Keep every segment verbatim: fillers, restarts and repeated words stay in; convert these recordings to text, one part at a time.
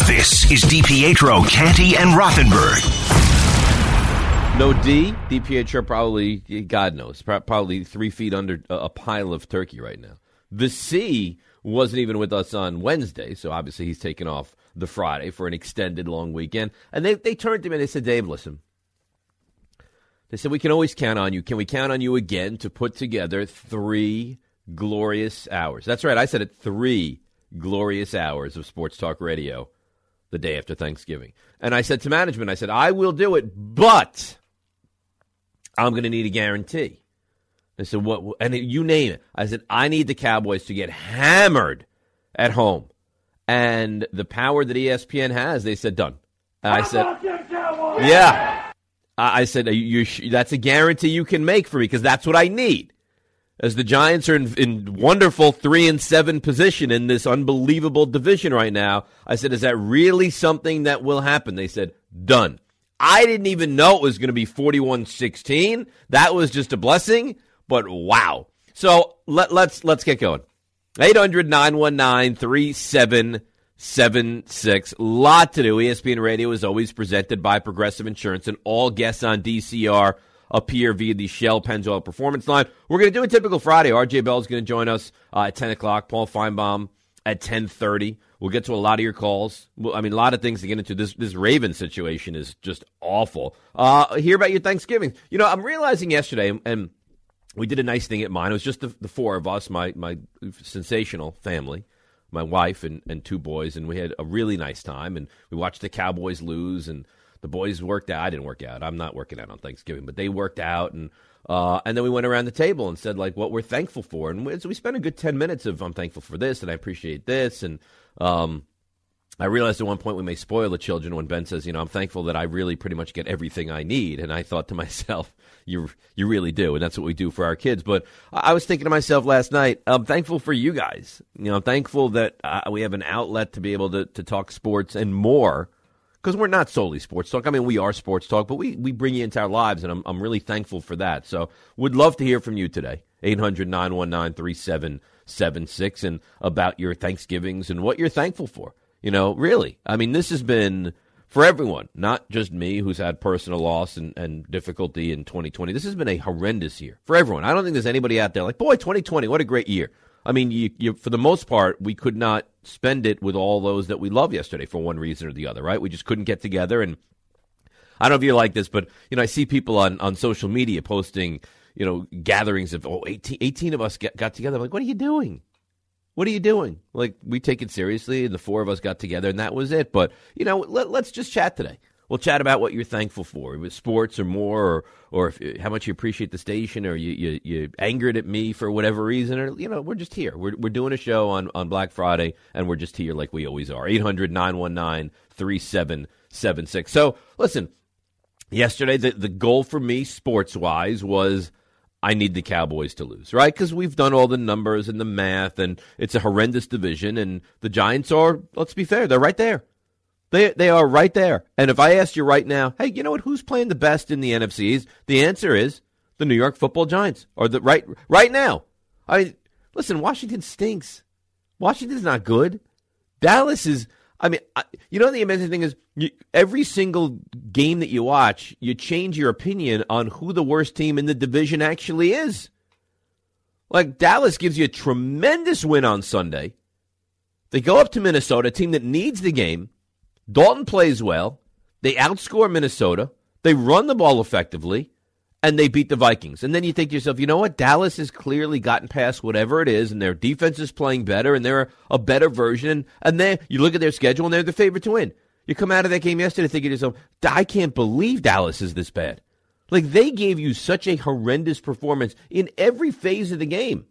This is DiPietro, Canty, and Rothenberg. No D, DiPietro probably, God knows, probably three feet under a pile of turkey right now. The C wasn't even with us on Wednesday, so obviously he's taken off the Friday for an extended long weekend. And they, they turned to me and they said, Dave, listen. They said, we can always count on you. Can we count on you again to put together three glorious hours? That's right, I said it, three glorious hours of sports talk radio the day after Thanksgiving. And I said to management, I said, I will do it, but I'm going to need a guarantee. They said, what? And you name it. I said, I need the Cowboys to get hammered at home. And the power that E S P N has, they said, done. And I said, yeah. I said, you, you, that's a guarantee you can make for me because that's what I need. As the Giants are in, in wonderful three and seven position in this unbelievable division right now, I said, is that really something that will happen? They said, done. I didn't even know it was going to be forty-one sixteen. That was just a blessing, but wow. So let, let's let's get going. eight hundred, nine one nine, three seven seven six. Lot to do. E S P N Radio is always presented by Progressive Insurance, and all guests on D C R appear via the Shell Pennzoil Performance Line. We're going to do a typical Friday. R J Bell is going to join us uh, at ten o'clock. Paul Feinbaum at ten thirty. We'll get to a lot of your calls. I mean, a lot of things to get into. This this Ravens situation is just awful. Uh, hear about your Thanksgiving. You know, I'm realizing yesterday, and we did a nice thing at mine. It was just the, the four of us, my my sensational family, my wife and, and two boys, and we had a really nice time. And we watched the Cowboys lose, and the boys worked out. I didn't work out. I'm not working out on Thanksgiving, but they worked out. And uh, and then we went around the table and said, like, what we're thankful for. And we, so we spent a good ten minutes of I'm thankful for this, and I appreciate this. And um, I realized at one point we may spoil the children when Ben says, you know, I'm thankful that I really pretty much get everything I need. And I thought to myself, you you really do. And that's what we do for our kids. But I was thinking to myself last night, I'm thankful for you guys. You know, I'm thankful that uh, we have an outlet to be able to, to talk sports and more. Because we're not solely sports talk. I mean, we are sports talk, but we, we bring you into our lives, and I'm I'm really thankful for that. So would love to hear from you today, eight hundred, nine one nine, three seven seven six, and about your Thanksgivings and what you're thankful for. You know, really. I mean, this has been, for everyone, not just me who's had personal loss and, and difficulty in twenty twenty. This has been a horrendous year for everyone. I don't think there's anybody out there like, boy, twenty twenty, what a great year. I mean, you, you, for the most part, we could not spend it with all those that we love yesterday for one reason or the other, right? We just couldn't get together. And I don't know if you're like this, but, you know, I see people on, on social media posting, you know, gatherings of, oh, eighteen, eighteen of us get, got together. I'm like, what are you doing? What are you doing? Like, we take it seriously, and the four of us got together, and that was it. But, you know, let, let's just chat today. We'll chat about what you're thankful for, with sports or more, or or if, how much you appreciate the station, or you, you you angered at me for whatever reason, or, you know, we're just here. We're we're doing a show on, on Black Friday, and we're just here like we always are. eight hundred, nine one nine, three seven seven six. So, listen, yesterday the, the goal for me, sports-wise, was I need the Cowboys to lose, right? Because we've done all the numbers and the math, and it's a horrendous division, and the Giants are, let's be fair, they're right there. They they are right there. And if I asked you right now, hey, you know what, who's playing the best in the N F C East? The answer is the New York Football Giants. Or the right right now. I mean, listen, Washington stinks. Washington's not good. Dallas is, I mean, I, you know the amazing thing is, you, every single game that you watch, you change your opinion on who the worst team in the division actually is. Like, Dallas gives you a tremendous win on Sunday. They go up to Minnesota, a team that needs the game. Dalton plays well. They outscore Minnesota. They run the ball effectively, and they beat the Vikings. And then you think to yourself, you know what? Dallas has clearly gotten past whatever it is, and their defense is playing better, and they're a better version. And then you look at their schedule, and they're the favorite to win. You come out of that game yesterday thinking to yourself, I can't believe Dallas is this bad. Like, they gave you such a horrendous performance in every phase of the game.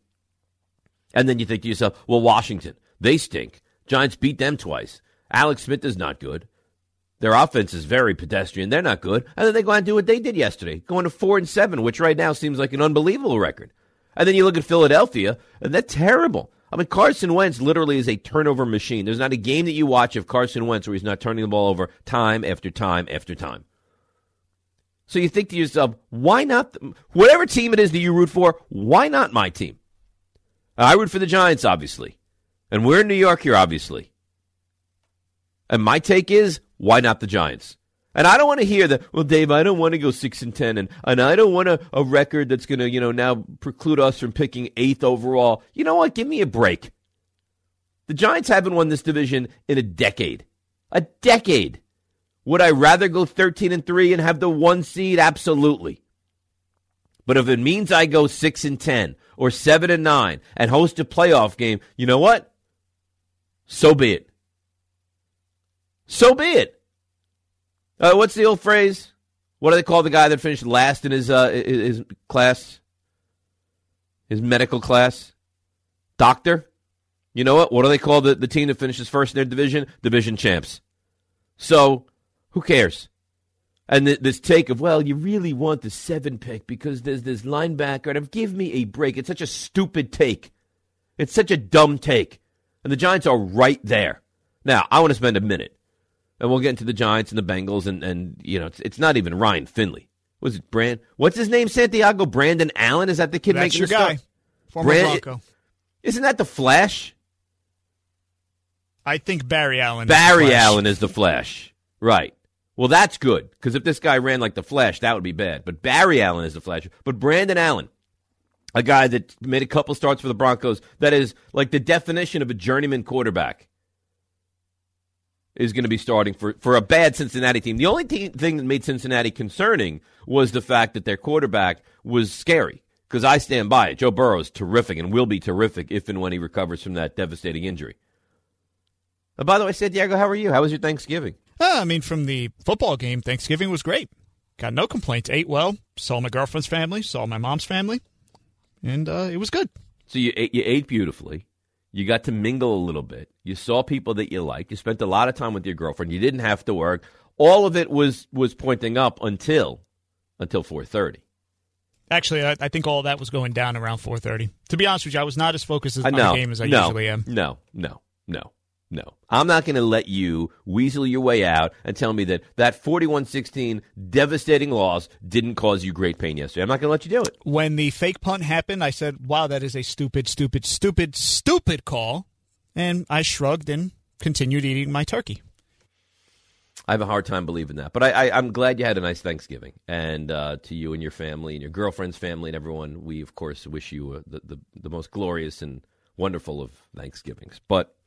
And then you think to yourself, well, Washington, they stink. Giants beat them twice. Alex Smith is not good. Their offense is very pedestrian. They're not good. And then they go out and do what they did yesterday, going to four and seven, which right now seems like an unbelievable record. And then you look at Philadelphia, and they're terrible. I mean, Carson Wentz literally is a turnover machine. There's not a game that you watch of Carson Wentz where he's not turning the ball over time after time after time. So you think to yourself, why not, whatever team it is that you root for, why not my team? I root for the Giants, obviously. And we're in New York here, obviously. And my take is, why not the Giants? And I don't want to hear that, well, Dave, I don't want to go six and ten, and, and I don't want a, a record that's going to, you know, now preclude us from picking eighth overall. You know what? Give me a break. The Giants haven't won this division in a decade. A decade. Would I rather go thirteen and three and have the one seed? Absolutely. But if it means I go six and ten or seven and nine and host a playoff game, you know what? So be it. So be it. Uh, what's the old phrase? What do they call the guy that finished last in his uh, his class? His medical class? Doctor? You know what? What do they call the, the team that finishes first in their division? Division champs. So, who cares? And th- this take of, well, you really want the seven pick because there's this linebacker. And give me a break. It's such a stupid take. It's such a dumb take. And the Giants are right there. Now, I want to spend a minute. And we'll get into the Giants and the Bengals, and, and you know, it's, it's not even Ryan Finley. Was it Brand? What's his name, Santiago? Brandon Allen? Is that the kid That's making your the guy. start? Former Brand, Bronco. Isn't that the Flash? I think Barry Allen Barry is the Flash. Allen is the Flash. Right. Well, that's good, because if this guy ran like the Flash, that would be bad. But Barry Allen is the Flash. But Brandon Allen, a guy that made a couple starts for the Broncos, that is like the definition of a journeyman quarterback, is going to be starting for, for a bad Cincinnati team. The only te- thing that made Cincinnati concerning was the fact that their quarterback was scary, because I stand by it. Joe Burrow is terrific and will be terrific if and when he recovers from that devastating injury. Uh, by the way, Santiago, how are you? How was your Thanksgiving? Uh, I mean, from the football game, Thanksgiving was great. Got no complaints. Ate well. Saw my girlfriend's family. Saw my mom's family. And uh, it was good. So you ate, you ate beautifully. You got to mingle a little bit. You saw people that you liked. You spent a lot of time with your girlfriend. You didn't have to work. All of it was was pointing up until until four thirty. Actually, I, I think all of that was going down around four thirty. To be honest with you, I was not as focused Uh, on no, the game as I no, usually am. No, no, no, no. I'm not going to let you weasel your way out and tell me that that forty-one sixteen devastating loss didn't cause you great pain yesterday. I'm not going to let you do it. When the fake punt happened, I said, wow, that is a stupid, stupid, stupid, stupid call. And I shrugged and continued eating my turkey. I have a hard time believing that. But I, I, I'm glad you had a nice Thanksgiving. And uh, to you and your family and your girlfriend's family and everyone, we, of course, wish you uh, the, the, the most glorious and wonderful of Thanksgivings. But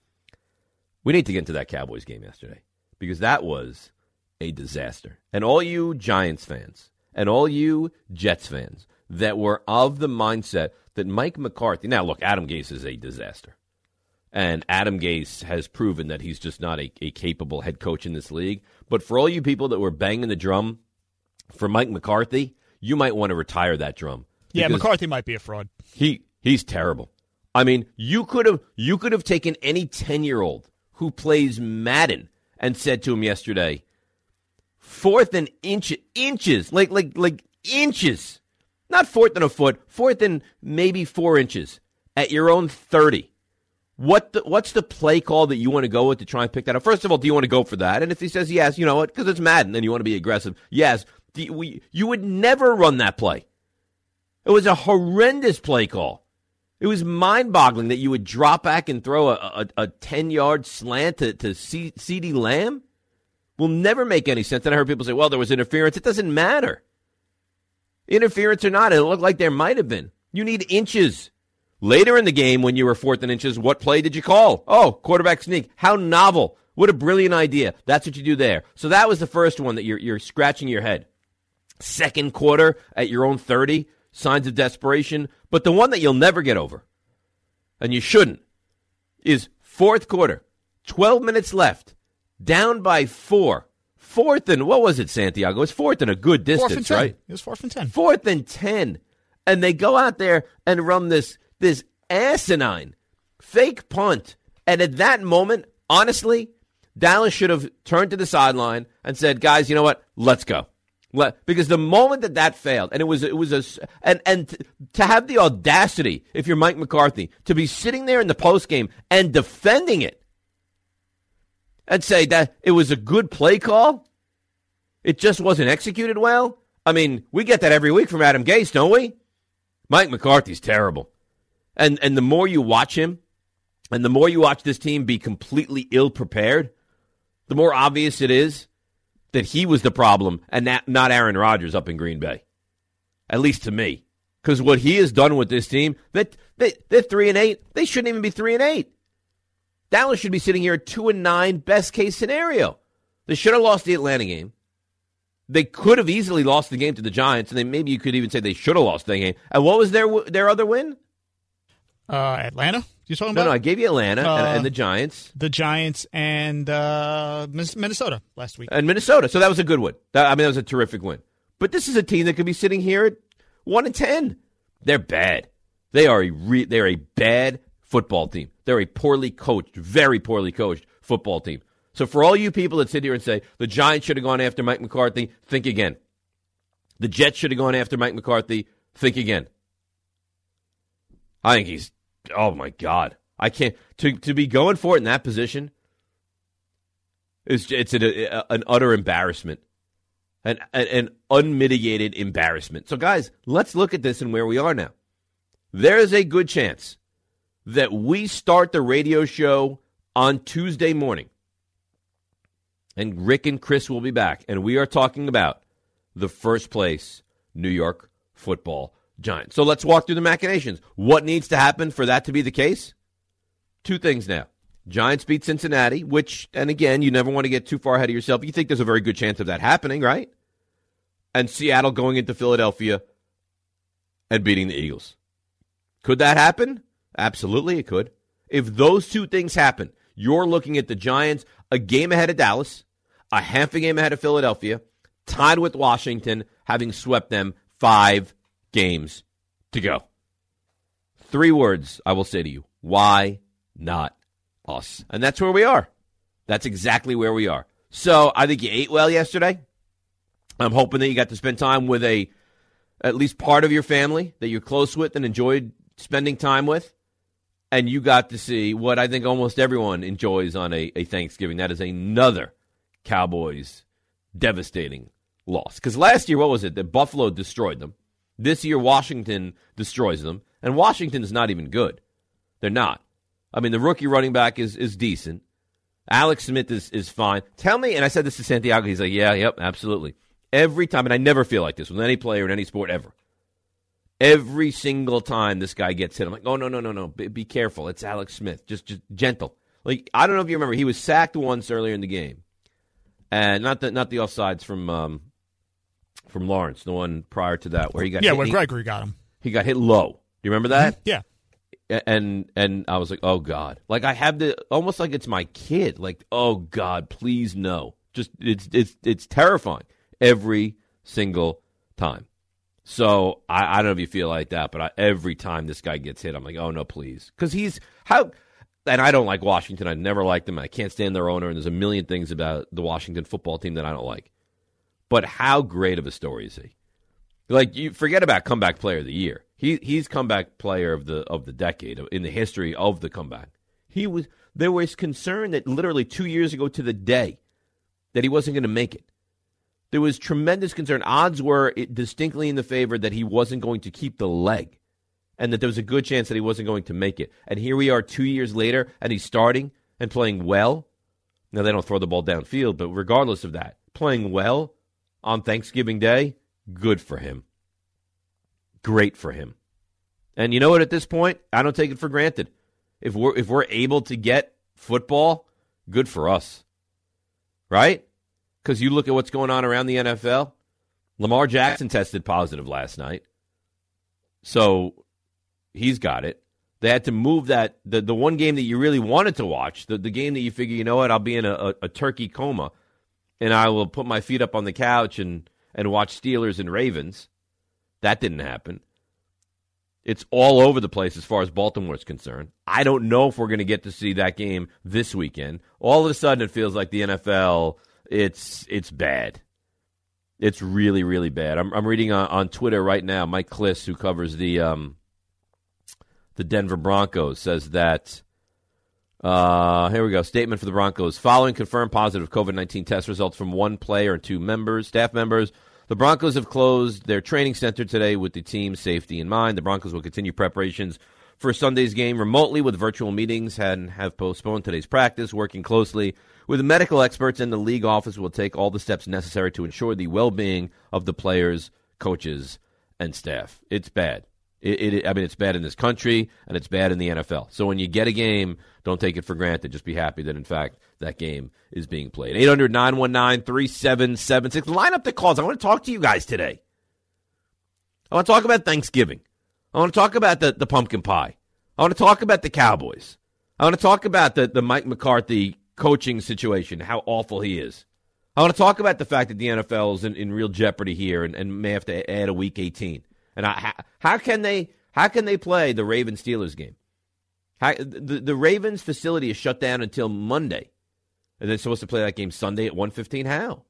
we need to get into that Cowboys game yesterday, because that was a disaster. And all you Giants fans and all you Jets fans that were of the mindset that Mike McCarthy – now, look, Adam Gase is a disaster. And Adam Gase has proven that he's just not a, a capable head coach in this league. But for all you people that were banging the drum for Mike McCarthy, you might want to retire that drum. Yeah, McCarthy might be a fraud. He he's terrible. I mean, you could have you could have taken any ten-year-old who plays Madden and said to him yesterday, fourth and inch, inches, like like like inches, not fourth and a foot, fourth and maybe four inches at your own thirty. What the, what's the play call that you want to go with to try and pick that up? First of all, do you want to go for that? And if he says yes, you know what, because it's Madden and you want to be aggressive, yes, do you, we, you would never run that play. It was a horrendous play call. It was mind-boggling that you would drop back and throw a, a, a ten-yard slant to, to C, CeeDee Lamb. Will never make any sense. And I heard people say, well, there was interference. It doesn't matter. Interference or not, it looked like there might have been. You need inches. Later in the game, when you were fourth and inches, what play did you call? Oh, quarterback sneak. How novel. What a brilliant idea. That's what you do there. So that was the first one that you're, you're scratching your head. Second quarter at your own thirty, signs of desperation. But the one that you'll never get over, and you shouldn't, is fourth quarter, twelve minutes left, down by four. Fourth and, what was it, Santiago? It's fourth and a good distance, Fourth and ten. right? It was fourth and ten. Fourth and ten. And they go out there and run this this asinine fake punt. And at that moment, honestly, Dallas should have turned to the sideline and said, guys, you know what? Let's go. Let, because the moment that that failed, and it was it was a and and to have the audacity, if you're Mike McCarthy, to be sitting there in the postgame and defending it and say that it was a good play call, it just wasn't executed well. I mean, we get that every week from Adam Gase, don't we? Mike McCarthy's terrible. And and the more you watch him, and the more you watch this team be completely ill-prepared, the more obvious it is that he was the problem and not Aaron Rodgers up in Green Bay. At least to me. Because what he has done with this team, that they, they're three and eight. They shouldn't even be three and eight. Dallas should be sitting here at two and nine, best case scenario. They should have lost the Atlanta game. They could have easily lost the game to the Giants, and then maybe you could even say they should have lost the game. And what was their their other win? Uh, Atlanta? You talking no, about? No, I gave you Atlanta uh, and, and the Giants. The Giants and uh, Minnesota last week. And Minnesota. So that was a good win. That, I mean, that was a terrific win. But this is a team that could be sitting here at one and ten. They're bad. They are a re- they're a bad football team. They're a poorly coached, very poorly coached football team. So for all you people that sit here and say the Giants should have gone after Mike McCarthy, think again. The Jets should have gone after Mike McCarthy, think again. I think he's, oh my God. I can't, to, to be going for it in that position, it's, it's an, an utter embarrassment. An, an unmitigated embarrassment. So, guys, let's look at this and where we are now. There is a good chance that we start the radio show on Tuesday morning, and Rick and Chris will be back, and we are talking about the first place New York Football Giants. So let's walk through the machinations. What needs to happen for that to be the case? Two things now. Giants beat Cincinnati, which, and again, you never want to get too far ahead of yourself. You think there's a very good chance of that happening, right? And Seattle going into Philadelphia and beating the Eagles. Could that happen? Absolutely, it could. If those two things happen, you're looking at the Giants a game ahead of Dallas, a half a game ahead of Philadelphia, tied with Washington, having swept them five games to go. Three words I will say to you. Why not us? And that's where we are. That's exactly where we are. So I think you ate well yesterday. I'm hoping that you got to spend time with a at least part of your family that you're close with and enjoyed spending time with. And you got to see what I think almost everyone enjoys on a, a Thanksgiving. That is another Cowboys devastating loss. Because last year, what was it? That Buffalo destroyed them. This year, Washington destroys them. And Washington's not even good. They're not. I mean, the rookie running back is is decent. Alex Smith is, is fine. Tell me, and I said this to Santiago, he's like, yeah, yep, absolutely. Every time, and I never feel like this with any player in any sport ever. Every single time this guy gets hit, I'm like, oh, no, no, no, no, be, be careful. It's Alex Smith. Just just gentle. Like, I don't know if you remember, he was sacked once earlier in the game. And not the, not the offsides from um, from Lawrence, the one prior to that where he got yeah, hit. where he, Gregory got him. He got hit low. Do you remember that? Yeah. And and I was like, oh, God. Like, I have the, almost like it's my kid. Like, oh, God, please no. Just, it's it's it's terrifying every single time. So, I, I don't know if you feel like that, but I, every time this guy gets hit, I'm like, oh, no, please. Because he's, how, and I don't like Washington. I never liked them. I can't stand their owner, and there's a million things about the Washington football team that I don't like. But how great of a story is he? Like, you forget about comeback player of the year. He he's comeback player of the of the decade in the history of the comeback. He was there was concern that literally two years ago to the day that he wasn't going to make it. There was tremendous concern. Odds were distinctly in the favor that he wasn't going to keep the leg, and that there was a good chance that he wasn't going to make it. And here we are, two years later, and he's starting and playing well. Now they don't throw the ball downfield, but regardless of that, playing well on Thanksgiving Day, good for him. Great for him. And you know what, at this point, I don't take it for granted. If we're if we're able to get football, good for us. Right? Because you look at what's going on around the N F L. Lamar Jackson tested positive last night. So he's got it. They had to move that, the, the one game that you really wanted to watch, the, the game that you figure, you know what, I'll be in a, a, a turkey coma, and I will put my feet up on the couch and, and watch Steelers and Ravens. That didn't happen. It's all over the place as far as Baltimore is concerned. I don't know if we're going to get to see that game this weekend. All of a sudden, it feels like the N F L, it's it's bad. It's really, really bad. I'm, I'm reading on, on Twitter right now, Mike Kliss, who covers the um, the Denver Broncos, says that, uh, here we go, statement for the Broncos. Following confirmed positive COVID nineteen test results from one player and two members, staff members, the Broncos have closed their training center today with the team's safety in mind. The Broncos will continue preparations for Sunday's game remotely with virtual meetings and have postponed today's practice, working closely with the medical experts and the league office will take all the steps necessary to ensure the well-being of the players, coaches, and staff. It's bad. It, it, I mean, it's bad in this country, and it's bad in the N F L. So when you get a game, don't take it for granted. Just be happy that, in fact, that game is being played. eight hundred, nine one nine, three seven seven six. Line up the calls. I want to talk to you guys today. I want to talk about Thanksgiving. I want to talk about the, the pumpkin pie. I want to talk about the Cowboys. I want to talk about the, the Mike McCarthy coaching situation, how awful he is. I want to talk about the fact that the N F L is in, in real jeopardy here and, and may have to add a week eighteen. And I, how, how can they how can they play the Ravens Steelers game? How, the, the Ravens facility is shut down until Monday. And they're supposed to play that game Sunday at one fifteen. How?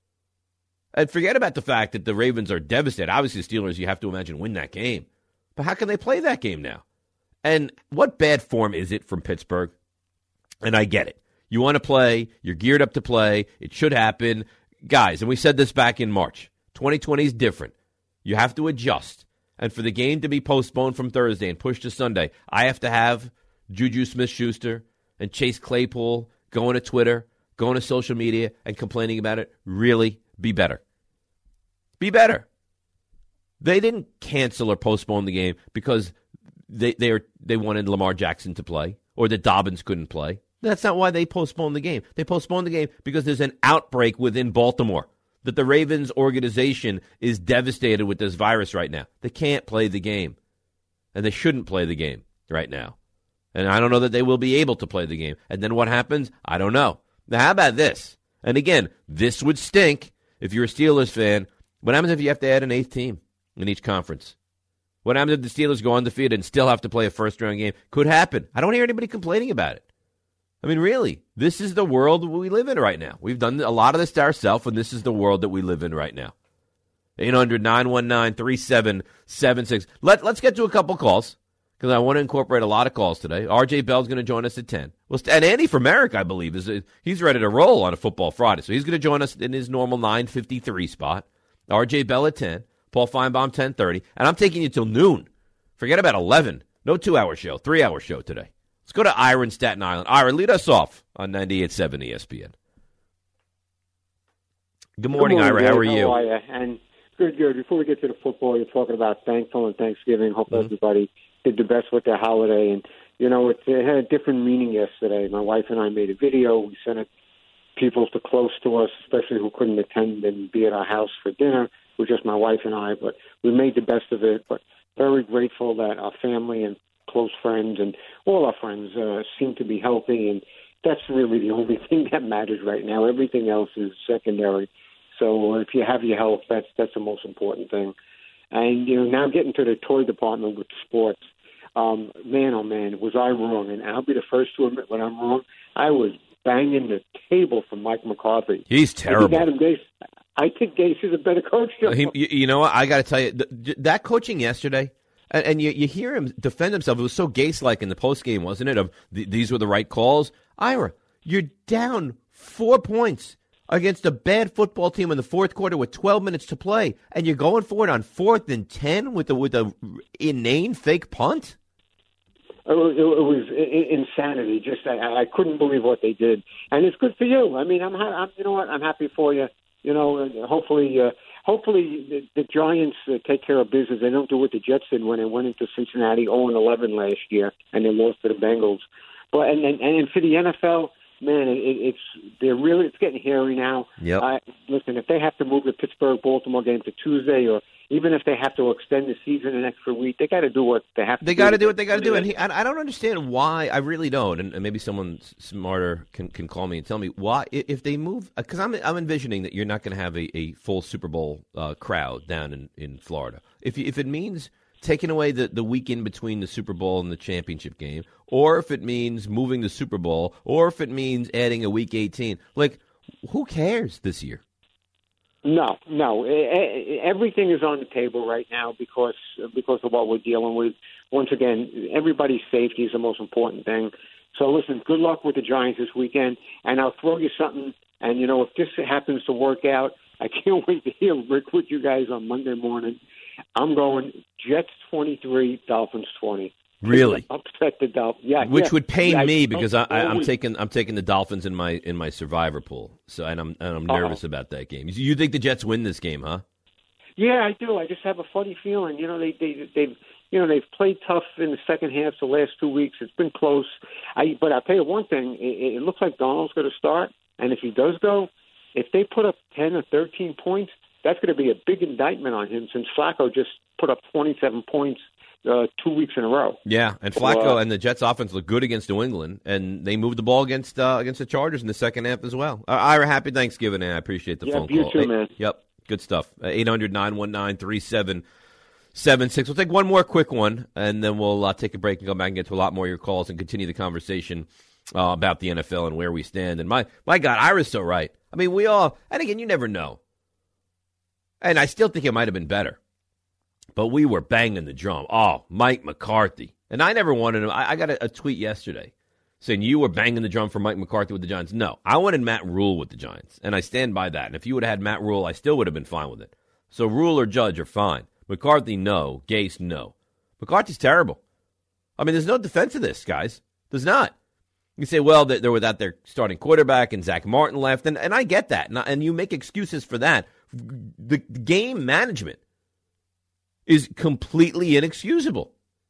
And forget about the fact that the Ravens are devastated. Obviously, the Steelers, you have to imagine, win that game. But how can they play that game now? And what bad form is it from Pittsburgh? And I get it. You want to play. You're geared up to play. It should happen. Guys, and we said this back in March, twenty twenty is different. You have to adjust. And for the game to be postponed from Thursday and pushed to Sunday, I have to have Juju Smith-Schuster and Chase Claypool going to Twitter, going to social media, and complaining about it. Really be better. Be better. They didn't cancel or postpone the game because they they, are, they wanted Lamar Jackson to play or that Dobbins couldn't play. That's not why they postponed the game. They postponed the game because there's an outbreak within Baltimore. That the Ravens organization is devastated with this virus right now. They can't play the game. And they shouldn't play the game right now. And I don't know that they will be able to play the game. And then what happens? I don't know. Now, how about this? And again, this would stink if you're a Steelers fan. What happens if you have to add an eighth team in each conference? What happens if the Steelers go undefeated and still have to play a first-round game? Could happen. I don't hear anybody complaining about it. I mean, really, this is the world we live in right now. We've done a lot of this to ourselves, and this is the world that we live in right now. eight hundred, nine one nine, three seven seven six. Let, let's get to a couple calls, because I want to incorporate a lot of calls today. R J Bell's going to join us at ten. Well, and Andy from Merrick, I believe, is he's ready to roll on a Football Friday, so he's going to join us in his normal nine fifty-three spot. R J Bell at ten, Paul Feinbaum ten thirty, and I'm taking you till noon. Forget about eleven. No two-hour show, three-hour show today. Let's go to Ira in Staten Island. Ira, lead us off on ninety-eight point seven E S P N. Good morning, good morning Ira. Dave. How are you? How are you? And good, good. Before we get to the football, you're talking about thankful and Thanksgiving. Hope mm-hmm. everybody did the best with their holiday. And, you know, it, it had a different meaning yesterday. My wife and I made a video. We sent it to people to close to us, especially who couldn't attend and be at our house for dinner. It was just my wife and I. But we made the best of it. But very grateful that our family and close friends and all our friends uh, seem to be healthy, and that's really the only thing that matters right now. Everything else is secondary. So if you have your health, that's that's the most important thing. And you know, now getting to the toy department with sports, um, man, oh man, was I wrong? And I'll be the first to admit when I'm wrong. I was banging the table for Mike McCarthy. He's terrible. I think Adam Gase, I think Gase is a better coach. He, you, you know what? I got to tell you, th- that coaching yesterday. And, and you, you hear him defend himself. It was so Gase-like in the postgame, wasn't it? Of th- these were the right calls. Ira, you're down four points against a bad football team in the fourth quarter with twelve minutes to play, and you're going for it on fourth and ten with a with a inane fake punt. It was, it was insanity. Just I, I couldn't believe what they did, and it's good for you. I mean, I'm, I'm you know what? I'm happy for you. You know, hopefully. Uh, Hopefully the, the Giants uh, take care of business. They don't do what the Jets did when they went into Cincinnati oh and eleven last year and they lost to the Bengals. But and and, and for the N F L, man, it, it's they're really it's getting hairy now. Yep. Uh, listen, if they have to move the Pittsburgh-Baltimore game to Tuesday, or even if they have to extend the season an extra week, they got to do what they have to. They do. got to do what they got to do, and he, I don't understand why. I really don't, and, and maybe someone smarter can, can call me and tell me why. If they move, because I'm I'm envisioning that you're not going to have a, a full Super Bowl uh, crowd down in, in Florida. If if it means taking away the, the weekend between the Super Bowl and the championship game, or if it means moving the Super Bowl, or if it means adding a week eighteen, like who cares this year? No, no. Everything is on the table right now because because of what we're dealing with. Once again, everybody's safety is the most important thing. So listen, good luck with the Giants this weekend, and I'll throw you something. And, you know, if this happens to work out, I can't wait to hear Rick with you guys on Monday morning. I'm going Jets twenty-three, Dolphins twenty. Really? Upset the Dolphins. Yeah, Which yeah. would pain yeah, me I, because I, I, I'm always, taking I'm taking the Dolphins in my in my survivor pool. So and I'm and I'm Uh-oh. nervous about that game. You think the Jets win this game, huh? Yeah, I do. I just have a funny feeling. You know, they they they've you know they've played tough in the second half. The last two weeks, it's been close. I but I'll tell you one thing. It, it looks like Donald's going to start, and if he does go, if they put up ten or thirteen points, that's going to be a big indictment on him. Since Flacco just put up twenty-seven points uh, two weeks in a row. Yeah, and Flacco uh, and the Jets offense look good against New England, and they moved the ball against uh, against the Chargers in the second half as well. Uh, Ira, happy Thanksgiving, and I appreciate the yeah, phone you call. too, Hey, man. Yep. Good stuff. eight hundred, nine one nine, three seven seven six. We'll take one more quick one, and then we'll uh, take a break and come back and get to a lot more of your calls and continue the conversation uh, about the N F L and where we stand. And my, my God, Ira's so right. I mean, we all, and again, you never know. And I still think it might have been better. But we were banging the drum. Oh, Mike McCarthy. And I never wanted him. I, I got a, a tweet yesterday saying you were banging the drum for Mike McCarthy with the Giants. No, I wanted Matt Rule with the Giants, and I stand by that. And if you would have had Matt Rule, I still would have been fine with it. So Rule or Judge are fine. McCarthy, no. Gase, no. McCarthy's terrible. I mean, there's no defense of this, guys. There's not. You say, well, they're without their starting quarterback, and Zach Martin left, and, and I get that. And, and you make excuses for that. The game management is completely inexcusable.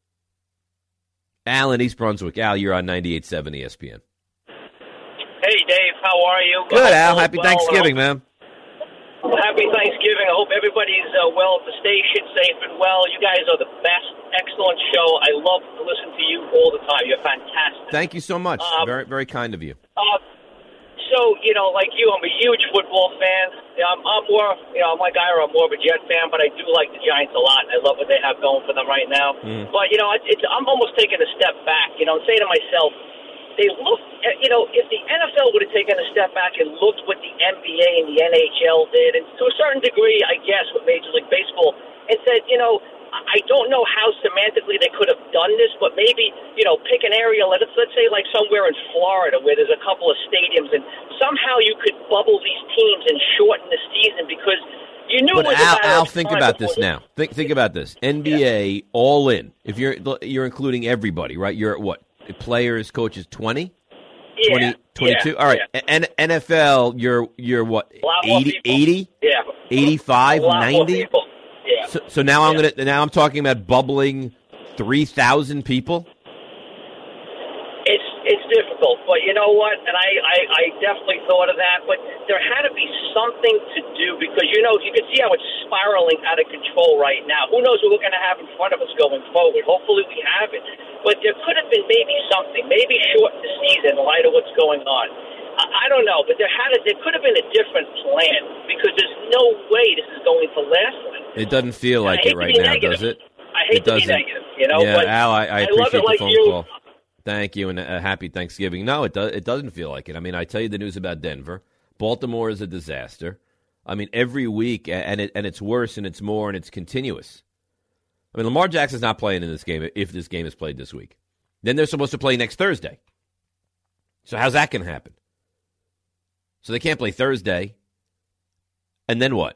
Al in East Brunswick. Al, you're on ninety-eight point seven E S P N. Hey, Dave. How are you? Good, Al. Happy well, Thanksgiving, man. Happy Thanksgiving. I hope everybody's uh, well at the station, safe and well. You guys are the best. Excellent show. I love to listen to you all the time. You're fantastic. Thank you so much. Um, very, very kind of you. Uh, so, you know, like you, I'm a huge football fan. I'm, I'm more, you know, I'm like Ira, I'm more of a Jet fan, but I do like the Giants a lot, and I love what they have going for them right now. Mm. But, you know, it, it's, I'm almost taking a step back, you know, and saying to myself, they look, you know, if the N F L would have taken a step back and looked what the N B A and the N H L did, and to a certain degree, I guess, with Major League Baseball, and said, you know, I don't know how semantically they could have done this, but maybe, you know, pick an area, let's, let's say like somewhere in Florida where there's a couple of stadiums, and somehow you could bubble these teams and shorten the season because you knew But it was Al, a matter Al of think time about before this now. Think think about this. N B A all in. If you're you're including everybody, right? You're at what? Players, coaches, twenty? Yeah, twenty, twenty-two? yeah, All right. yeah. N- N F L, you're you're what? A lot more eighty, people. eighty? Yeah. eighty-five, A lot more ninety? people. Yeah. So, so now I'm Yeah. gonna now I'm talking about bubbling three thousand people. It's it's difficult, but you know what? And I, I, I definitely thought of that, but there had to be something to do because, you know, you can see how it's spiraling out of control right now. Who knows what we're going to have in front of us going forward? Hopefully we have it. But there could have been maybe something, maybe shorten the season in light of what's going on. I, I don't know, but there had to, there could have been a different plan because there's no way this is going to last. It doesn't feel like I it hate to right be now, negative. does it? I hate It to be doesn't. negative, you know. Yeah, but Al, I, I love appreciate it like the phone you. call. Thank you, and a happy Thanksgiving. No, it does. It doesn't feel like it. I mean, I tell you the news about Denver. Baltimore is a disaster. I mean, every week, and it and it's worse, and it's more, and it's continuous. I mean, Lamar Jackson's not playing in this game if this game is played this week. Then they're supposed to play next Thursday. So how's that going to happen? So they can't play Thursday, and then what?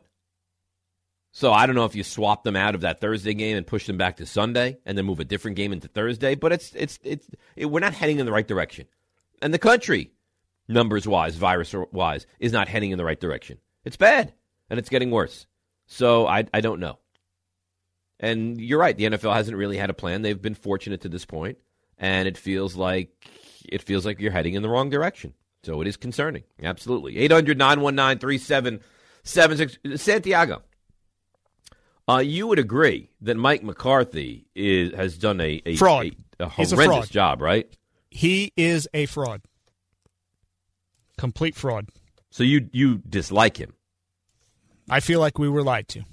So I don't know if you swap them out of that Thursday game and push them back to Sunday and then move a different game into Thursday, but it's it's it's it, we're not heading in the right direction. And the country, numbers-wise, virus-wise, is not heading in the right direction. It's bad, and it's getting worse. So I I don't know. And you're right, the N F L hasn't really had a plan. They've been fortunate to this point, and it feels like it feels like you're heading in the wrong direction. So it is concerning. Absolutely. eight hundred, nine one nine, three seven seven six. Santiago. Uh, you would agree that Mike McCarthy is has done a, a, fraud. a, a He's a horrendous fraud. job, right? He is a fraud. Complete fraud. So you you dislike him. I feel like we were lied to.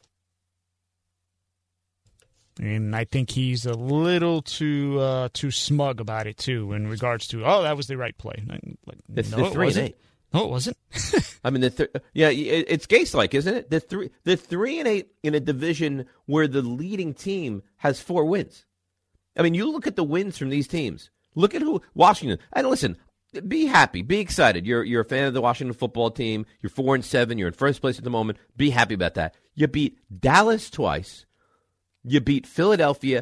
And I think he's a little too uh, too smug about it, too, in regards to, oh, that was the right play. Like, It's no, the it three wasn't. and eight. No, it wasn't. I mean, the th- yeah, it, it's Gase-like, isn't it? The three, the three and eight in a division where the leading team has four wins. I mean, you look at the wins from these teams. Look at who Washington. And listen, be happy, be excited. You're you're a fan of the Washington football team. You're four and seven. You're in first place at the moment. Be happy about that. You beat Dallas twice. You beat Philadelphia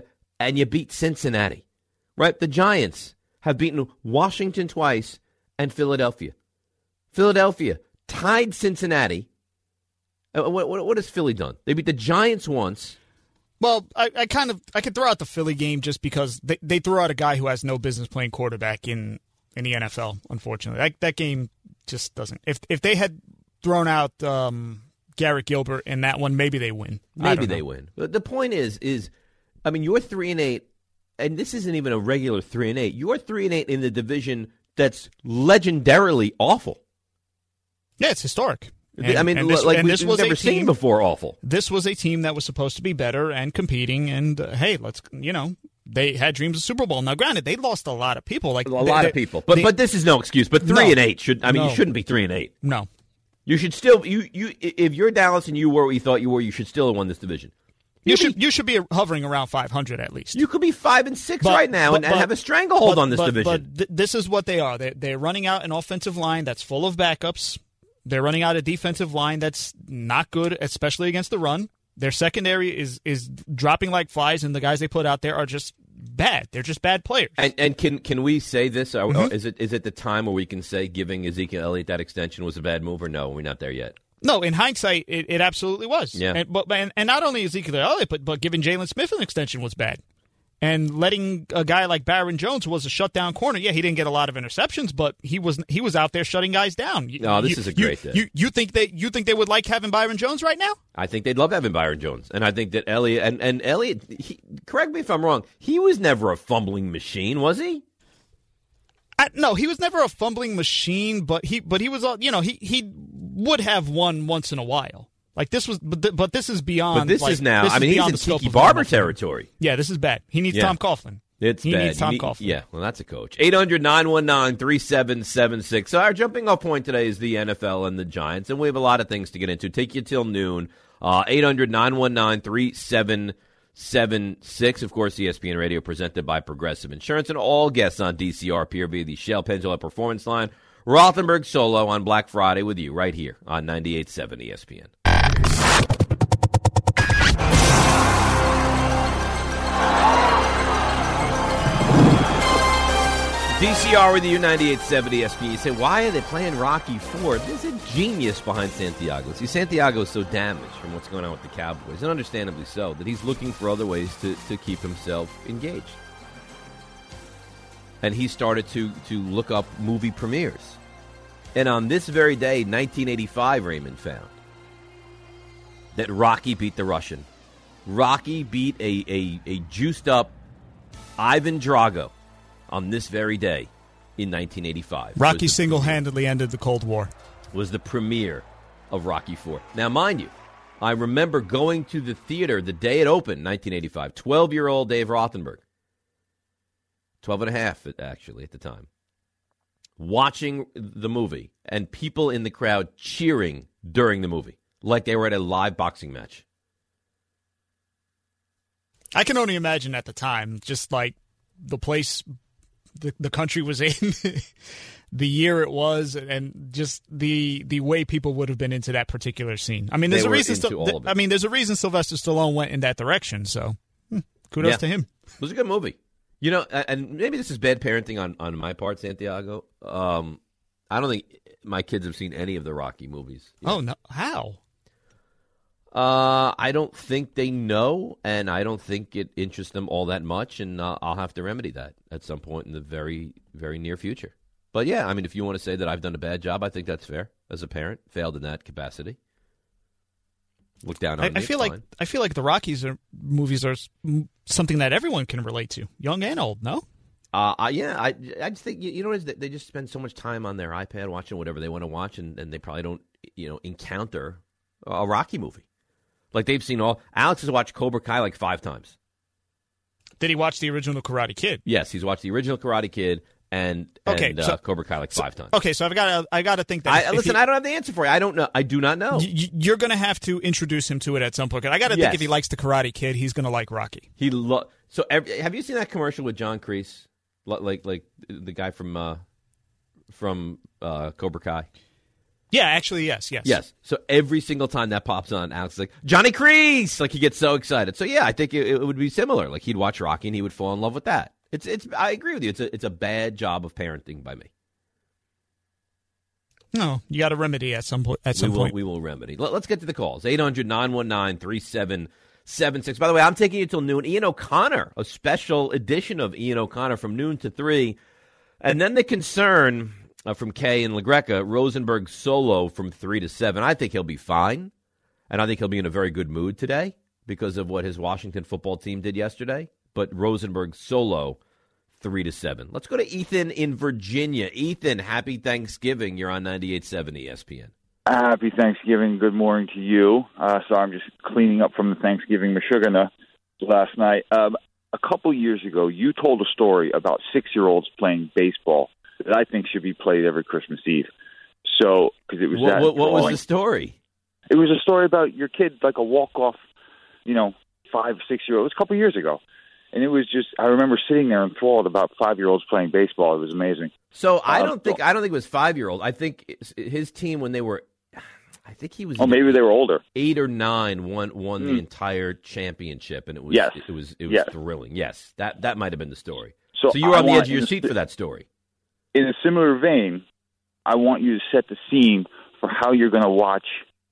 and you beat Cincinnati, right? The Giants have beaten Washington twice and Philadelphia. Philadelphia tied Cincinnati. Uh, what, what, what has Philly done? They beat the Giants once. Well, I, I kind of I could throw out the Philly game just because they, they threw out a guy who has no business playing quarterback in, in the N F L, unfortunately. That, that game just doesn't. If if they had thrown out um, Garrett Gilbert in that one, maybe they win. Maybe they win. But the point is, is I mean, you're three and eight, and this isn't even a regular three and eight. You're three and eight in the division that's legendarily awful. Yeah, it's historic. And, I mean, and this, like and we've this was never a team, seen before. Awful. This was a team that was supposed to be better and competing. And uh, hey, let's you know they had dreams of Super Bowl. Now, granted, they lost a lot of people, like a they, lot they, of people. But they, but this is no excuse. But three no, and eight should. I mean, no. you shouldn't be three and eight. No, you should still. You you if you're Dallas and you were what you thought you were, you should still have won this division. you you should be, you should be hovering around five hundred at least. You could be five and six but, right now but, and, and but, have a stranglehold but, on this but, division. But th- this is what they are. They they're running out an offensive line that's full of backups. They're running out a defensive line that's not good, especially against the run. Their secondary is is dropping like flies, and the guys they put out there are just bad. They're just bad players. And, and can can we say this? Or, Mm-hmm. or is it is it the time where we can say giving Ezekiel Elliott that extension was a bad move, or no? We're not there yet. No, in hindsight, it, it absolutely was. Yeah. And, but and, and not only Ezekiel Elliott, but but giving Jalen Smith an extension was bad. And letting a guy like Byron Jones, who was a shutdown corner, yeah, he didn't get a lot of interceptions, but he was he was out there shutting guys down. You, No, this you, is a great you, day. you, you think they you think they would like having Byron Jones right now? I think they'd love having Byron Jones, and I think that Elliott and and Elliott. He, correct me if I'm wrong. He was never a fumbling machine, was he? I, no, he was never a fumbling machine, but he but he was uh, you know he he would have one once in a while. Like this was, but, th- but this is beyond. But this like, is now. this I is mean, he's beyond in the scope Tiki of Barber normal. territory. Yeah, this is bad. He needs Yeah. Tom Coughlin. It's he bad. needs Tom You need- Coughlin. Yeah, well, that's a coach. eight hundred nine one nine three seven seven six. So our jumping off point today is the N F L and the Giants, and we have a lot of things to get into. Take you till noon. Uh, eight hundred nine one nine three seven seven six. Of course, E S P N Radio presented by Progressive Insurance, and all guests on D C R appear via the Shell Pendula Performance Line. Rothenberg Solo on Black Friday with you right here on ninety-eight point seven E S P N. D C R with you, ninety-eight point seven E S P N. You say, why are they playing Rocky four? There's a genius behind Santiago. See, Santiago is so damaged from what's going on with the Cowboys, and understandably so, that he's looking for other ways to, to keep himself engaged. And he started to, to look up movie premieres. And on this very day, nineteen eighty-five, Raymond found that Rocky beat the Russian. Rocky beat a, a, a juiced-up Ivan Drago on this very day in nineteen eighty-five. Rocky single-handedly ended the Cold War. Was the premiere of Rocky four. Now, mind you, I remember going to the theater the day it opened, nineteen eighty-five. twelve-year-old Dave Rothenberg. twelve and a half, actually, at the time. Watching the movie and people in the crowd cheering during the movie like they were at a live boxing match. I can only imagine at the time, just like the place the, the country was in, the year it was, and just the the way people would have been into that particular scene. I mean, there's They a were reason. into St- all of it. I mean, there's a reason Sylvester Stallone went in that direction. So, hmm, kudos Yeah. to him. It was a good movie. You know, and maybe this is bad parenting on, on my part, Santiago. Um, I don't think my kids have seen any of the Rocky movies. Oh no, how? Uh, I don't think they know, and I don't think it interests them all that much, and uh, I'll have to remedy that at some point in the very, very near future. But yeah, I mean, if you want to say that I've done a bad job, I think that's fair as a parent. Failed in that capacity. Look down on I, me. I it's feel like fine. I feel like the Rockies are movies are s- m- something that everyone can relate to, young and old. No, Uh, I, yeah, I, I just think, you, you know what it is? They- They just spend so much time on their iPad watching whatever they want to watch, and, and they probably don't, you know, encounter a Rocky movie. Like they've seen all. Alex has watched Cobra Kai like five times. did he watch the original Karate Kid? Yes, he's watched the original Karate Kid and, and Okay, so- uh, Cobra Kai like So- five times. Okay, so I've got to I got to think that. I, if listen, he- I don't have the answer for you. I don't know. I do not know. Y- y- You're going to have to introduce him to it at some point. I got to Yes. think if he likes the Karate Kid, he's going to like Rocky. He lo- so every, have you seen that commercial with John Kreese, Li- like like the guy from uh, from uh, Cobra Kai? Yeah, actually, yes, yes. Yes. So every single time that pops on, Alex is like, Johnny Crease! Like, he gets so excited. So, yeah, I think it, it would be similar. Like, he'd watch Rocky and he would fall in love with that. It's, it's. I agree with you. It's a, it's a bad job of parenting by me. No, you got to remedy at some point. At some we will, point, we will remedy. Let, let's get to the calls. eight hundred, nine one nine, three seven seven six. By the way, I'm taking you till noon. Ian O'Connor, a special edition of Ian O'Connor from noon to three. And then the concern uh, from Kay and LaGreca, Rosenberg solo from three to seven. I think he'll be fine. And I think he'll be in a very good mood today because of what his Washington football team did yesterday. But Rosenberg solo, three to seven. Let's go to Ethan in Virginia. Ethan, happy Thanksgiving. You're on ninety-eight point seven E S P N. Happy Thanksgiving. Good morning to you. Uh, so I'm just cleaning up from the Thanksgiving Meshuggah last night. Um, a couple years ago, you told a story about six-year-olds playing baseball that I think should be played every Christmas Eve. So, because it was what, that. What, what was the story? It was a story about your kid, like a walk-off, you know, five, six-year-old. It was a couple years ago. And it was just, I remember sitting there enthralled about five-year-olds playing baseball. It was amazing. So I uh, don't think I don't think it was five-year-old. I think his team, when they were, I think he was. Oh, maybe they were older. Eight or nine won won mm. the entire championship, and it was yes. it was it was yes. throilling. Yes, that that might have been the story. So, so you were I on the want, edge of your in seat a, for that story. In a similar vein, I want you to set the scene for how you're going to watch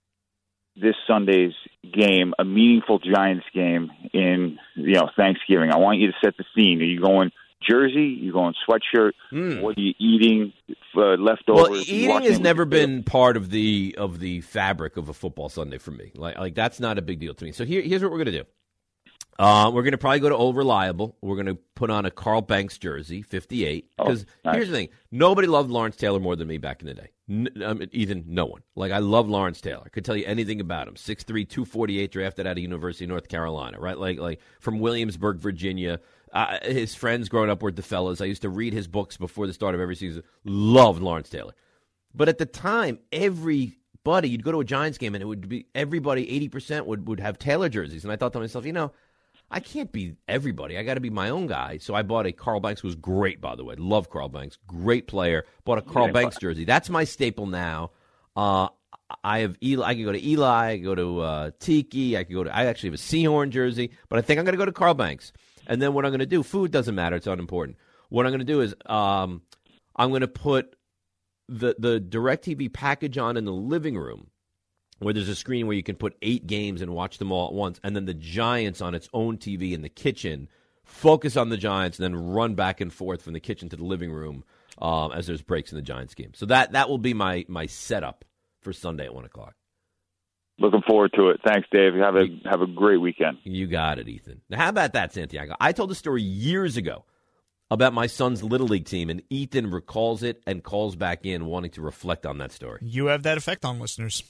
this Sunday's game, a meaningful Giants game in, you know, Thanksgiving. I want you to set the scene. Are you going jersey? Are you going sweatshirt? Mm. What are you eating? Uh, leftovers? Well, eating has never been part of the of the fabric of a football Sunday for me. Like, like that's not a big deal to me. So here, here's what we're going to do. Uh, we're going to probably go to Old Reliable. We're going to put on a Carl Banks jersey, fifty-eight. Because oh, nice. Here's the thing. Nobody loved Lawrence Taylor more than me back in the day. N- I mean, even no one. Like, I love Lawrence Taylor. I could tell you anything about him. six three, two forty-eight, drafted out of University of North Carolina, right? Like, like from Williamsburg, Virginia. Uh, his friends growing up were the fellas. I used to read his books before the start of every season. Loved Lawrence Taylor. But at the time, everybody, you'd go to a Giants game, and it would be everybody, eighty percent would, would have Taylor jerseys. And I thought to myself, you know, I can't be everybody. I got to be my own guy. So I bought a Carl Banks, who was great, by the way. Love Carl Banks. Great player. Bought a Carl yeah, Banks jersey. That's my staple now. Uh, I have Eli. I can go to Eli. I can go to uh, Tiki. I can go to. I actually have a Seahorn jersey, but I think I'm going to go to Carl Banks. And then what I'm going to do, food doesn't matter. It's unimportant. What I'm going to do is um, I'm going to put the the DirecTV package on in the living room, where there's a screen where you can put eight games and watch them all at once, and then the Giants on its own T V in the kitchen, focus on the Giants, and then run back and forth from the kitchen to the living room um, as there's breaks in the Giants game. So that that will be my my setup for Sunday at one o'clock. Looking forward to it. Thanks, Dave. Have a have a great weekend. You got it, Ethan. Now, how about that, Santiago? I told a story years ago about my son's Little League team, and Ethan recalls it and calls back in wanting to reflect on that story. You have that effect on listeners.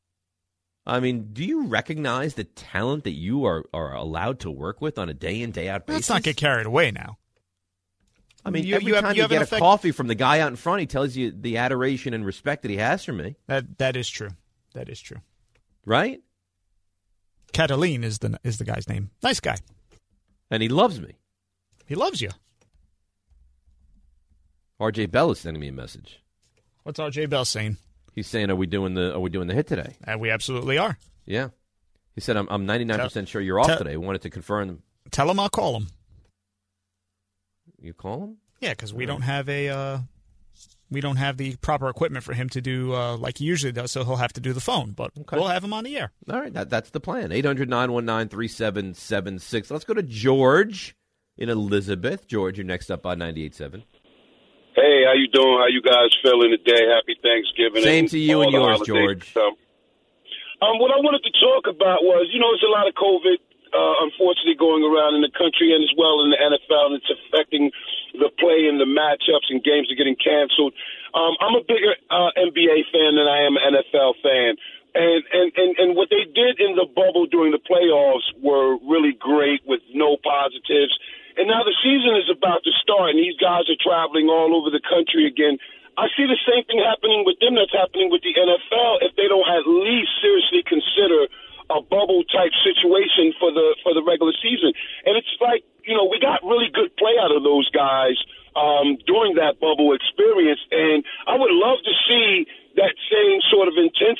I mean, do you recognize the talent that you are, are allowed to work with on a day-in, day-out basis? Let's not get carried away now. I mean, you, every you time have, you, you get a effect... coffee from the guy out in front, he tells you the adoration and respect that he has for me. That That is true. That is true. Right? Cataline is the is the guy's name. Nice guy. And he loves me. He loves you. R J Bell is sending me a message. What's R J Bell saying? He's saying, "Are we doing the Are we doing the hit today?" And we absolutely are. Yeah. He said, "I'm I'm ninety-nine percent sure you're off tell, today." I wanted to confirm. Tell him I'll call him. You call him? Yeah, because we right. don't have a uh, we don't have the proper equipment for him to do uh, like he usually does. So he'll have to do the phone, but okay. We'll have him on the air. All right, that that's the plan. eight hundred, nine one nine, three seven seven six. Let's go to George in Elizabeth. George, you're next up on ninety-eight point seven. Hey, how you doing? How you guys feeling today? Happy Thanksgiving. Same to you and yours, George. Um, um, what I wanted to talk about was, you know, it's a lot of COVID, uh, unfortunately, going around in the country and as well in the N F L, and it's affecting the play and the matchups, and games are getting canceled. Um, I'm a bigger uh, N B A fan than I am an N F L fan. And, and, and, and what they did in the bubble during the playoffs were really great with no positives. And now the season is about to start, and these guys are traveling all over the country again. I see the same thing happening with them that's happening with the N F L if they don't at least seriously consider a bubble-type situation for the for the regular season. And it's like, you know, we got really good play out of those guys um, during that bubble experience, and I would love to see that same sort of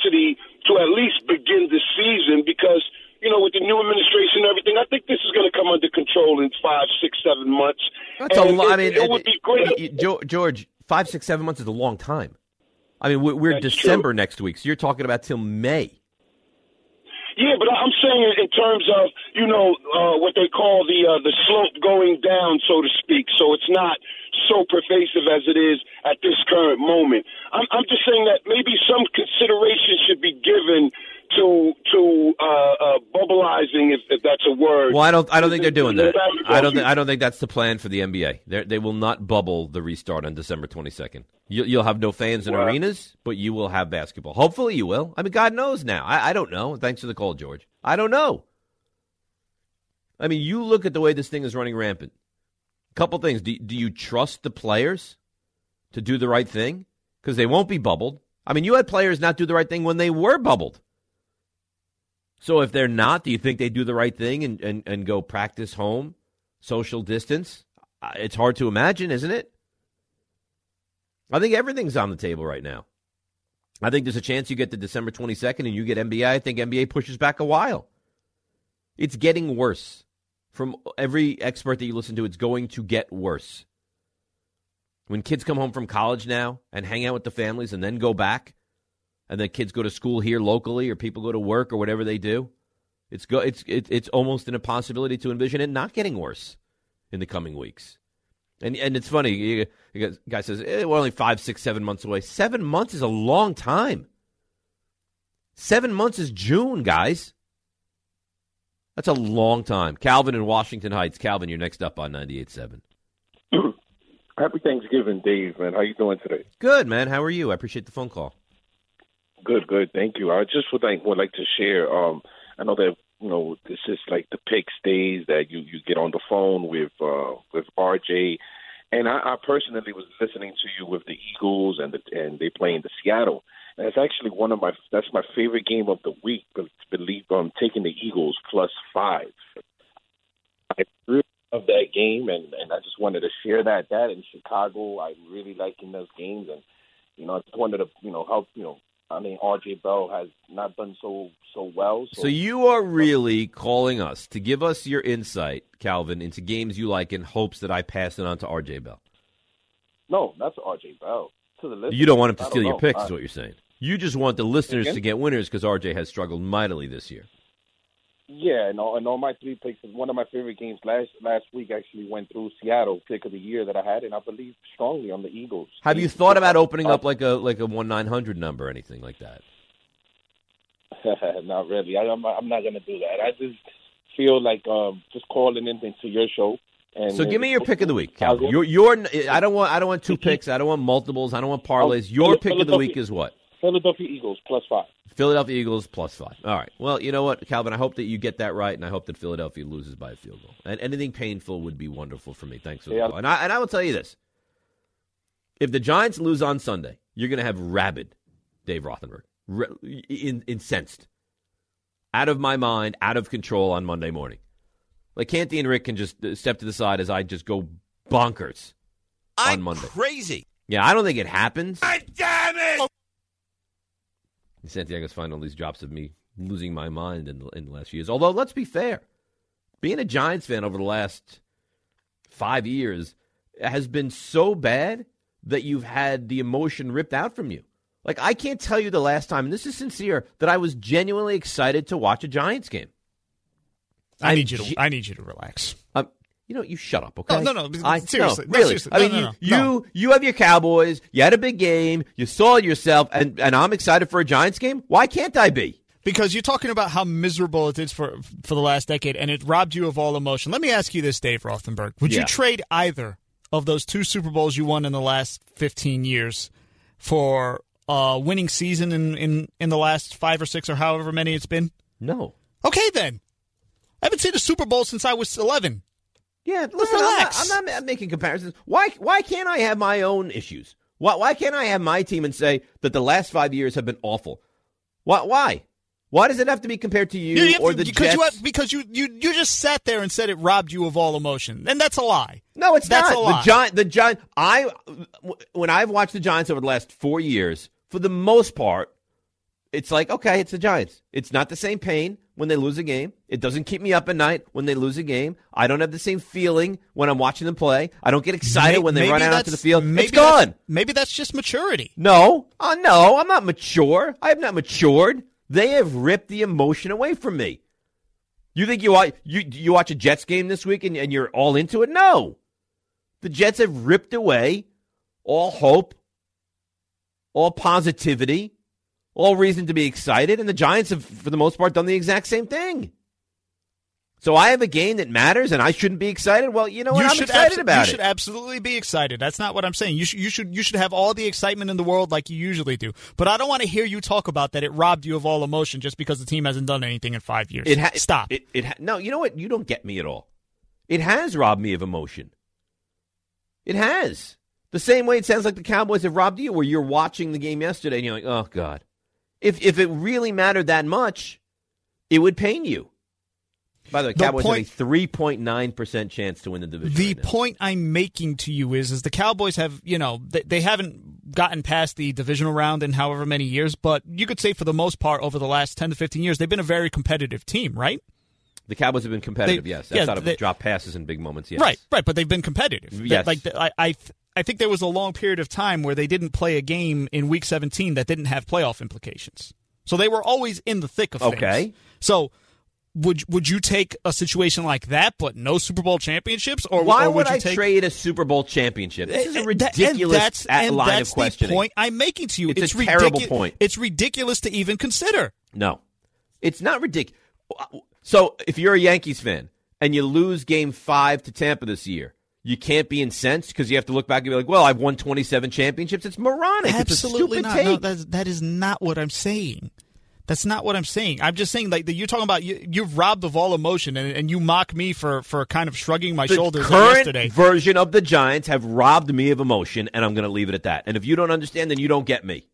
intensity to at least begin the season because, you know, with the new administration and everything, I think this is going to come under control in five, six, seven months. That's a lot. I mean, it, it would be great. George, five, six, seven months is a long time. I mean, we're, we're December true. next week, so you're talking about till May. Yeah, but I'm saying in terms of, you know, uh, what they call the uh, the slope going down, so to speak. So it's not so pervasive as it is at this current moment. I'm, I'm just saying that maybe some consideration should be given to to uh, uh, bubbleizing, if, if that's a word. Well, I don't I don't think they're doing that. I don't th- I don't think that's the plan for the N B A. They they will not bubble the restart on December twenty-second. You, you'll have no fans in wow. arenas, but you will have basketball. Hopefully, you will. I mean, God knows now. I, I don't know. Thanks for the call, George. I don't know. I mean, you look at the way this thing is running rampant. A couple things. Do, do you trust the players to do the right thing? Because they won't be bubbled. I mean, you had players not do the right thing when they were bubbled. So if they're not, do you think they do the right thing and, and, and go practice home, social distance? It's hard to imagine, isn't it? I think everything's on the table right now. I think there's a chance you get to December twenty-second and you get N B A. I think N B A pushes back a while. It's getting worse. From every expert that you listen to, it's going to get worse. When kids come home from college now and hang out with the families and then go back, and the kids go to school here locally or people go to work or whatever they do, it's go it's it, it's almost an impossibility to envision it not getting worse in the coming weeks. And and it's funny, you, you guy says, eh, we're only five, six, seven months away. Seven months is a long time. Seven months is June, guys. That's a long time. Calvin in Washington Heights. Calvin, you're next up on ninety-eight point seven. Happy Thanksgiving, Dave, man. How you doing today? Good, man. How are you? I appreciate the phone call. Good, good. Thank you. I just would like would like to share. Um, I know that you know this is like the picks days that you, you get on the phone with uh, with R J, and I, I personally was listening to you with the Eagles and the, and they play in the Seattle. And it's actually one of my that's my favorite game of the week. Believe I'm taking the Eagles plus five. I really love that game, and, and I just wanted to share that. That in Chicago, I'm really liking those games, and you know I just wanted to you know help you know. I mean, R J Bell has not done so so well. So. so you are really calling us to give us your insight, Calvin, into games you like in hopes that I pass it on to R J Bell. No, that's R J Bell. To the listeners, you don't want him to steal your know. picks, I, is what you're saying. You just want the listeners again? to get winners because R J has struggled mightily this year. Yeah, and all, and all my three picks. One of my favorite games last last week actually went through Seattle, pick of the year that I had, and I believe strongly on the Eagles. Have you thought about opening up like a like a one nine hundred number or anything like that? Not really. I, I'm, I'm not going to do that. I just feel like um, just calling in into your show. And so give me your pick of the week, Calvin. Your your I don't want I don't want two picks. I don't want multiples. I don't want parlays. Your pick of the week is what? Philadelphia Eagles plus five. Philadelphia Eagles plus five. All right. Well, you know what, Calvin? I hope that you get that right, and I hope that Philadelphia loses by a field goal. And anything painful would be wonderful for me. Thanks for the yeah. call. And I and I will tell you this: if the Giants lose on Sunday, you're going to have rabid Dave Rothenberg, in, incensed, out of my mind, out of control on Monday morning. Like Canty and Rick can just step to the side as I just go bonkers I'm on Monday. Crazy. Yeah, I don't think it happens. God damn it! Santiago's finding all these drops of me losing my mind in the, in the last few years. Although, let's be fair. Being a Giants fan over the last five years has been so bad that you've had the emotion ripped out from you. Like, I can't tell you the last time, and this is sincere, that I was genuinely excited to watch a Giants game. I, I need you to. Ge- I need you to relax. Um, you know, you shut up, okay? No, no, no. I, seriously, no, no, really. seriously. I mean, no, no, you, no, you, no. you have your Cowboys. You had a big game. You saw it yourself, and, and I'm excited for a Giants game. Why can't I be? Because you're talking about how miserable it is for for the last decade, and it robbed you of all emotion. Let me ask you this, Dave Rothenberg: would yeah. you trade either of those two Super Bowls you won in the last fifteen years for a winning season in, in, in the last five or six or however many it's been? No. Okay, then. I haven't seen a Super Bowl since I was eleven. Yeah, listen, Relax. I'm not, I'm not making comparisons. Why Why can't I have my own issues? Why Why can't I have my team and say that the last five years have been awful? Why Why? Why does it have to be compared to you, you or to, the because Jets? You have, because you, you you just sat there and said it robbed you of all emotion, and that's a lie. No, it's that's not. A lie. The Giant, the Giant. I when I've watched the Giants over the last four years, for the most part, it's like, okay, it's the Giants. It's not the same pain when they lose a game. It doesn't keep me up at night when they lose a game. I don't have the same feeling when I'm watching them play. I don't get excited maybe, when they run out onto the field. It's gone. That's, maybe that's just maturity. No. Uh, no, I'm not mature. I have not matured. They have ripped the emotion away from me. You think you watch, you, you watch a Jets game this week and, and you're all into it? No. The Jets have ripped away all hope, all positivity, all reason to be excited, and the Giants have, for the most part, done the exact same thing. So I have a game that matters, and I shouldn't be excited? Well, you know what? You I'm excited abso- about you it. You should absolutely be excited. That's not what I'm saying. You should, you should, you should have all the excitement in the world like you usually do. But I don't want to hear you talk about that it robbed you of all emotion just because the team hasn't done anything in five years. It ha- Stop. It, it ha- no, you know what? You don't get me at all. It has robbed me of emotion. It has. The same way it sounds like the Cowboys have robbed you, where you're watching the game yesterday and you're like, oh, God. If if it really mattered that much, it would pain you. By the way, the Cowboys point, have a three point nine percent chance to win the division. The right now. point I'm making to you is, is the Cowboys have, you know, they, they haven't gotten past the divisional round in however many years, but you could say for the most part over the last ten to fifteen years, they've been a very competitive team, right? The Cowboys have been competitive, they, yes. Outside yeah, of they, drop passes in big moments, yes. Right, right, but they've been competitive. Yes. Like I, I, I think there was a long period of time where they didn't play a game in Week seventeen that didn't have playoff implications. So they were always in the thick of things. Okay. So would would you take a situation like that, but no Super Bowl championships, or why or would, would you I take... trade a Super Bowl championship? This is a ridiculous and that's, and line that's of questioning. The point I'm making to you. It's, it's a ridicu- terrible point. It's ridiculous to even consider. No, it's not ridiculous. So if you're a Yankees fan and you lose Game Five to Tampa this year, you can't be incensed because you have to look back and be like, "Well, I've won twenty-seven championships." It's moronic. Absolutely it's a stupid not. take. No, that's, that is not what I'm saying. That's not what I'm saying. I'm just saying, like, that you're talking about you, you've robbed of all emotion, and, and you mock me for, for kind of shrugging my the shoulders current yesterday. Version of the Giants have robbed me of emotion, and I'm going to leave it at that. And if you don't understand, then you don't get me.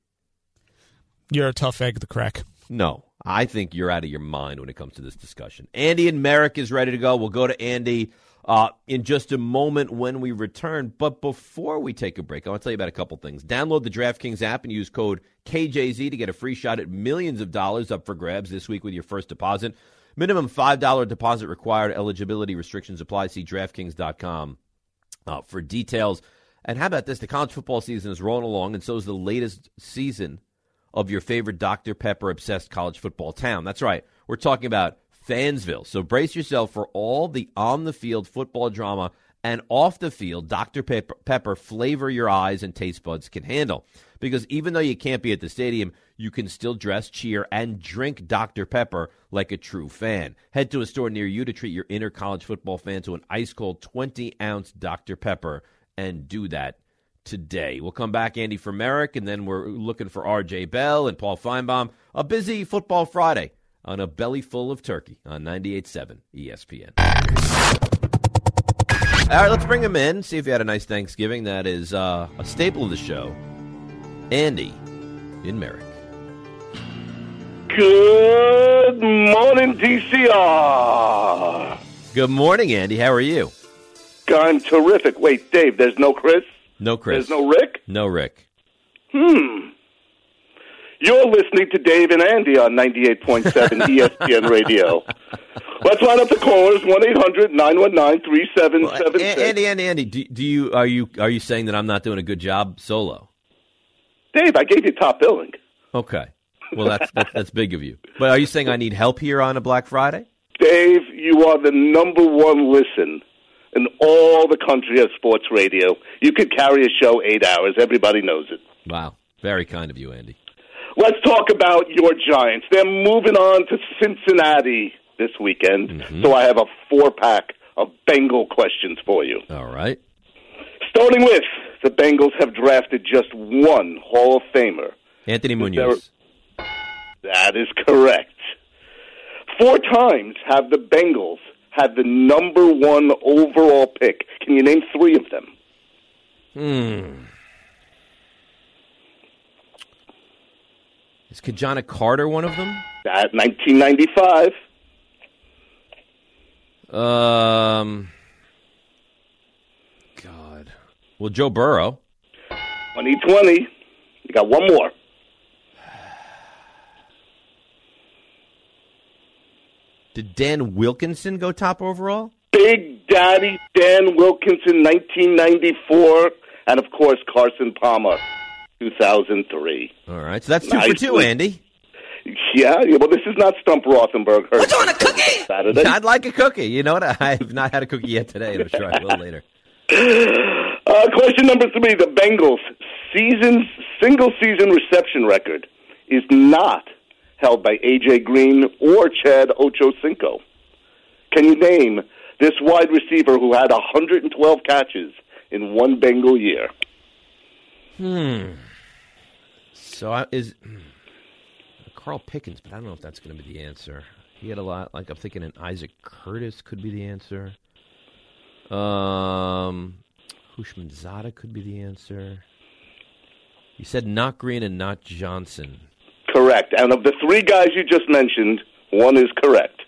You're a tough egg to crack. No, I think you're out of your mind when it comes to this discussion. Andy in Merrick is ready to go. We'll go to Andy uh, in just a moment when we return. But before we take a break, I want to tell you about a couple things. Download the DraftKings app and use code K J Z to get a free shot at millions of dollars up for grabs this week with your first deposit. Minimum five dollars deposit required. Eligibility restrictions apply. See DraftKings dot com uh, for details. And how about this? The college football season is rolling along, and so is the latest season of your favorite Doctor Pepper-obsessed college football town. That's right. We're talking about Fansville. So brace yourself for all the on-the-field football drama and off-the-field Doctor Pepper, Pepper flavor your eyes and taste buds can handle. Because even though you can't be at the stadium, you can still dress, cheer, and drink Doctor Pepper like a true fan. Head to a store near you to treat your inner college football fan to an ice-cold twenty-ounce Doctor Pepper and do that today. We'll come back, Andy, from Merrick, and then we're looking for R J Bell and Paul Feinbaum. A busy football Friday on a belly full of turkey on ninety-eight point seven E S P N. All right, let's bring him in, see if he had a nice Thanksgiving. That is uh, a staple of the show. Andy in Merrick. Good morning, D C R. Good morning, Andy. How are you? I'm terrific. Wait, Dave, there's no Chris? No Chris. There's no Rick? No Rick. Hmm. You're listening to Dave and Andy on ninety-eight point seven E S P N Radio. Let's line up the callers, one eight hundred nine one nine three seven seven six. Well, Andy, Andy, Andy, do, do you are you are you saying that I'm not doing a good job solo? Dave, I gave you top billing. Okay. Well, that's, that's that's big of you. But are you saying I need help here on a Black Friday? Dave, you are the number one listen in all the country of sports radio. You could carry a show eight hours. Everybody knows it. Wow. Very kind of you, Andy. Let's talk about your Giants. They're moving on to Cincinnati this weekend, mm-hmm. so I have a four-pack of Bengal questions for you. All right. Starting with, the Bengals have drafted just one Hall of Famer. Anthony Munoz. That is correct. Four times have the Bengals had the number one overall pick. Can you name three of them? Hmm. Is Kajana Carter one of them? That nineteen ninety-five. Um. God. Well, Joe Burrow. twenty twenty. You got one more. Did Dan Wilkinson go top overall? Big Daddy Dan Wilkinson, nineteen ninety-four. And, of course, Carson Palmer, two thousand three. All right. So that's two Nicely. for two, Andy. Yeah, yeah, well, this is not Stump Rothenberg. We're doing a cookie! Saturday. I'd like a cookie. You know what? I have not had a cookie yet today, and I'm sure I will later. Uh, question number three. The Bengals' season's single-season reception record is not held by A J. Green or Chad Ochocinco. Can you name this wide receiver who had one hundred twelve catches in one Bengal year? Hmm. So I, is Carl Pickens, but I don't know if that's going to be the answer. He had a lot. Like I'm thinking, an Isaac Curtis could be the answer. Um, Hushmanzada could be the answer. You said not Green and not Johnson. Correct. And of the three guys you just mentioned, one is correct.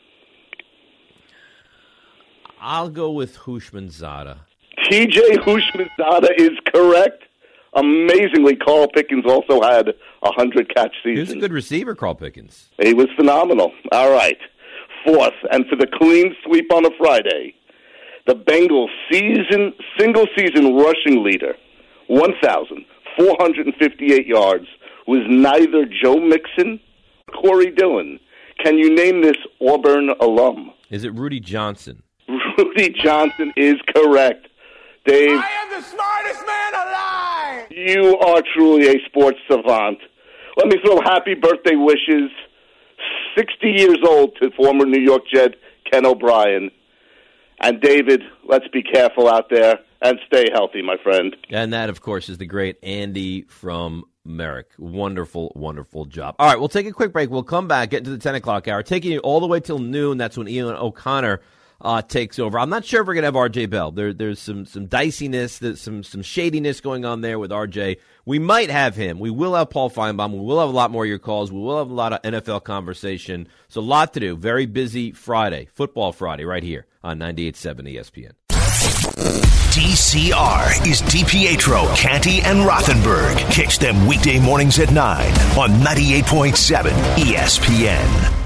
I'll go with Hushmanzada. T J Hushmanzada is correct. Amazingly, Carl Pickens also had a hundred-catch season. He was a good receiver, Carl Pickens. He was phenomenal. All right. Fourth, and for the clean sweep on a Friday, the Bengals' season single-season rushing leader, one thousand four hundred fifty-eight yards, was neither Joe Mixon or Corey Dillon. Can you name this Auburn alum? Is it Rudy Johnson? Rudy Johnson is correct. Dave, I am the smartest man alive! You are truly a sports savant. Let me throw happy birthday wishes, sixty years old, to former New York Jet Ken O'Brien. And David, let's be careful out there and stay healthy, my friend. And that, of course, is the great Andy from Merrick. Wonderful, wonderful job. All right, we'll take a quick break. We'll come back, get into the ten o'clock hour, taking you all the way till noon. That's when Ian O'Connor Uh, takes over. I'm not sure if we're going to have R J Bell. There, there's some some diciness, there's some some shadiness going on there with R J. We might have him. We will have Paul Feinbaum. We will have a lot more of your calls. We will have a lot of N F L conversation. So a lot to do. Very busy Friday, Football Friday, right here on ninety-eight point seven E S P N. D C R is DiPietro, Canty, and Rothenberg. Catch them weekday mornings at nine on ninety-eight point seven E S P N.